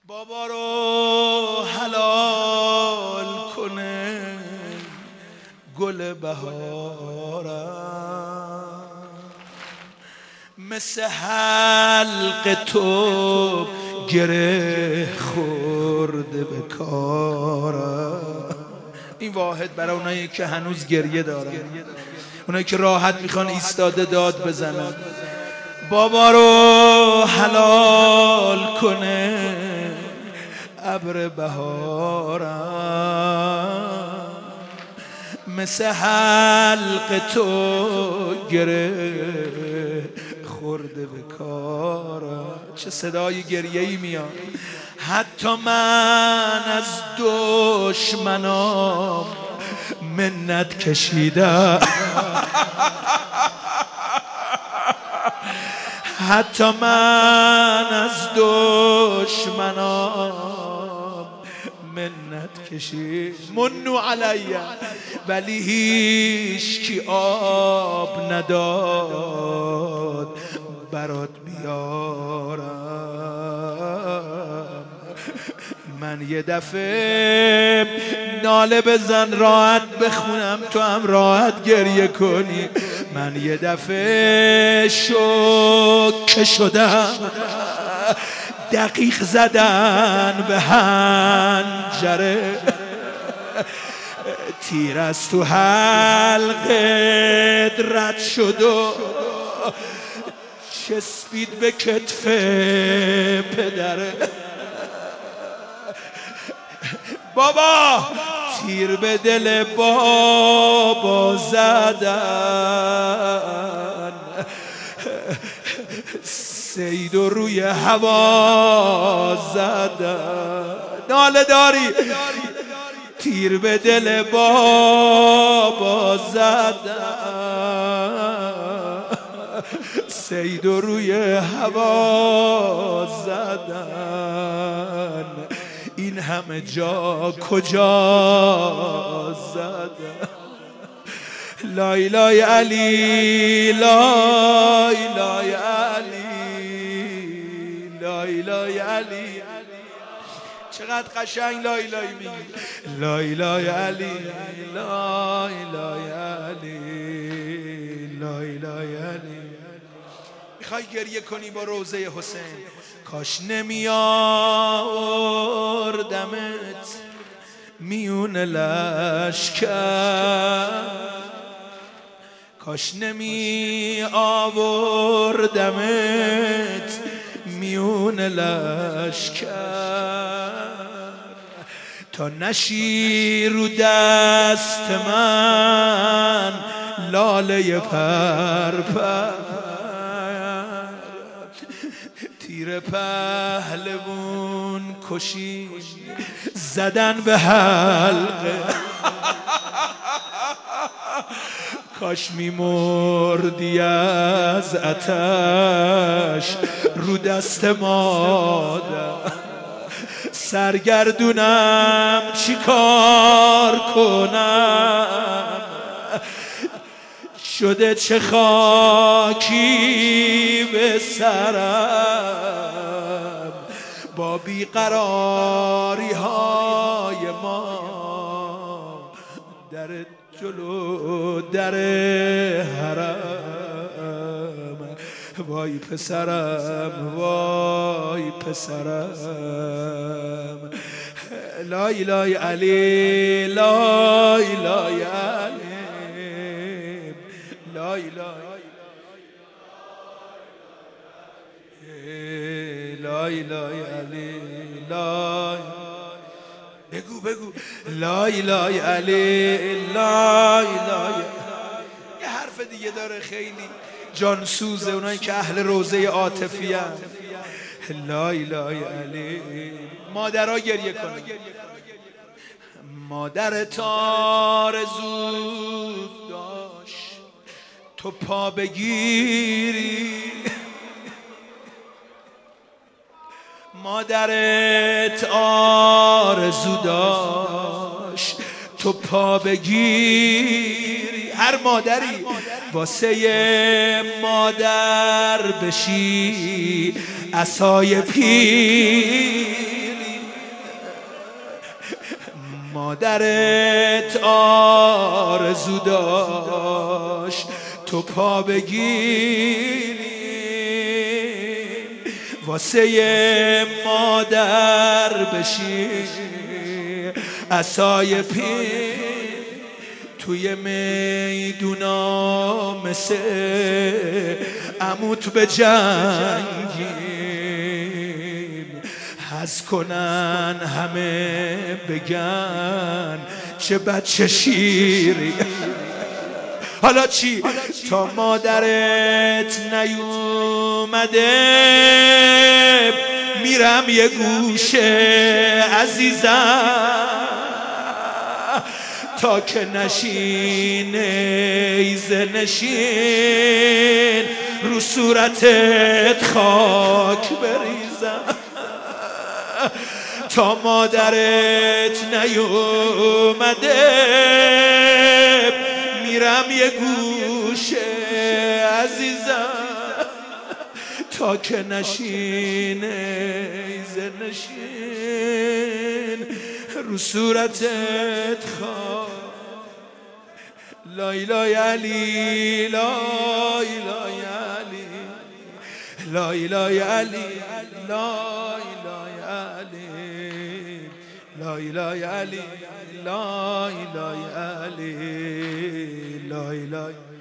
بابا رو حلال کنه گل بهارم، مثل حلق تو گره خورده به کارم. این واحد برای اونایی که هنوز گریه دارن، اونایی که راحت میخوان ایستاده داد بزنن. بابا رو حلال کنه ابر بهارم، مثل حلق تو گره خورده به کارم. چه صدای گریه‌ای میاد. حتی من از دشمنام منت کشیدم، حتی من از دشمنام منت کشید. منو علیه ولی هیچ کی آب نداد برات بیارم. من یه دفعه ناله بزن راحت بخونم تو هم راحت گریه کنی. من یه دفعه شوکه شدم، دقیق زدن به حنجره، تیر از تو حلقت رد شد و چسبید به کتف پدره. بابا تیر به دل بابا زدن، سید و روی هوا زدن. ناله داری؟ تیر به دل بابا زدن، سید و روی هوا زدن. این همه جا کجا زدن؟ لای لای علی، لای لای علی، لای لای علی. چقدر قشنگ لای لای میگی. لای لای علی، لای لای علی، لای لای علی. میخوای گریه کنی با روضه حسین؟ کاش نمی آوردمت میون لشکر، کاش نمی آوردمت میون لشکر، تا نشی رو دست من لاله پرپر. تیر پهلوون کشی زدن به حلقه، کاش میمردی از آتش رو دست مادر. سرگردونم چی کار کنم، شده چه خاکی به سرم، با بیقراری های ما در جلو در حرم. وای پسرم، وای پسرم. لای لای علی، لای لای علی، لای لای لای لای علی، لای. بگو بگو. لای لای علی، لای لای. یه حرف دیگه داره خیلی جانسوزه، اونایی که اهل روضه عاطفی هستن. لای لای علی. مادرها گریه کنن. مادرت آرزو داشت تو پا بگیری، مادرت آرزو داشت تو پا بگیری. هر مادری واسه مادر بشی عصای پیری. مادرت آرزو داشت تو پا بگیری، واسه مادر بشی عصای پیر، توی میدونا مثل عموت به جنگیم، حز کنن همه بگن چه بچه شیری. حالا چی؟ تا مادرت نیومده میرم یه گوشه عزیزم، تا که نشین ایزه نشین رو صورتت خاک بریزم. تا مادرت نیومده میرم یه گوشه عزیزم، تا که نشین ایزه نشین رو صورتت خواهد. لا اله علی، لا اله علی، لا اله علی، لا اله علی، لا اله علی، لا اله علی، لا اله